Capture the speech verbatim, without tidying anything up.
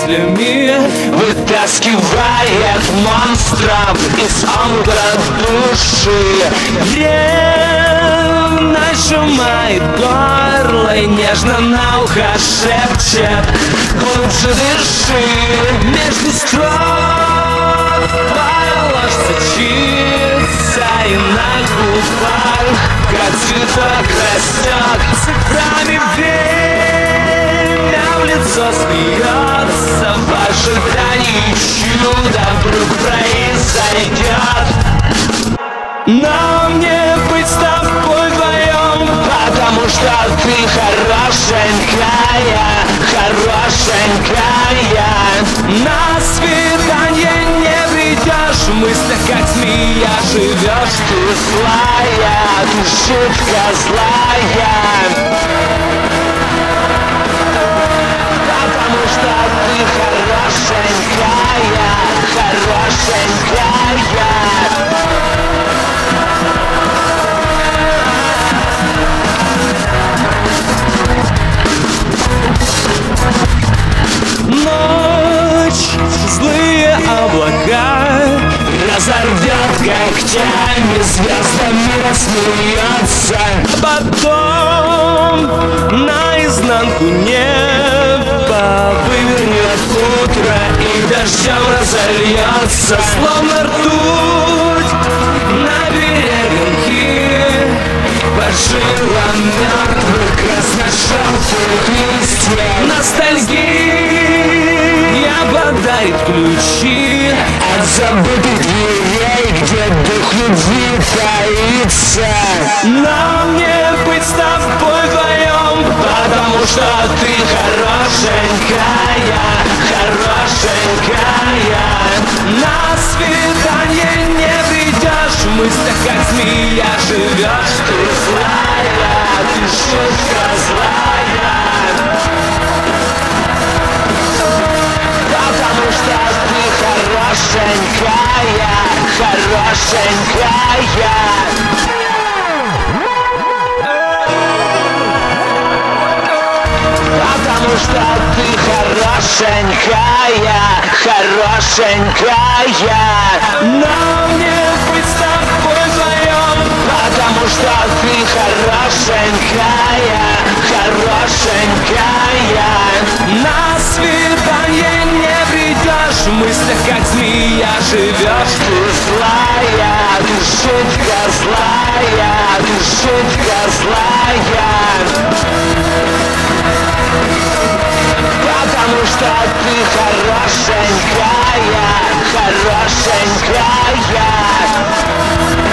мыслями вытаскивает монстров из омута души. Ревность сжимает горло и нежно на ухо шепчет: глубже дыши. Между строк твоя ложь сочится, и на губах, как цветок, растет цифрами время в лицо смеется. В ожидании чуда вдруг произойдет. Но мне быть с тобой вдвоем, потому что ты хорошенькая, хорошенькая. На свидание не придешь, в мыслях как змея живешь. Ты злая, ты жутко злая, потому что ты хорошенькая, хорошенькая. Ночь, злые облака разорвет когтями, звездами рассмеется. Потом наизнанку небо вывернет утро и дождем разольется, словно ртуть на береге по жилам мертвых красно-желтых листьев. Ностальгия подарит ключи от забытых дверей, где дух любви таится. Но мне быть с тобой вдвоем, потому что ты хорошенькая, хорошенькая. На свидание не придешь, в мыслях как змея живешь. Ты злая, ты жутко злая, потому что ты хорошенькая, хорошенькая. Потому что ты хорошенькая, хорошенькая. Но мне быть с тобой вдвоем, потому что ты хорошенькая, хорошенькая. На свидание не придешь, в мыслях как змея живешь. Ты злая, ты жутко злая, ты жутко злая, потому что ты хорошенькая, хорошенькая.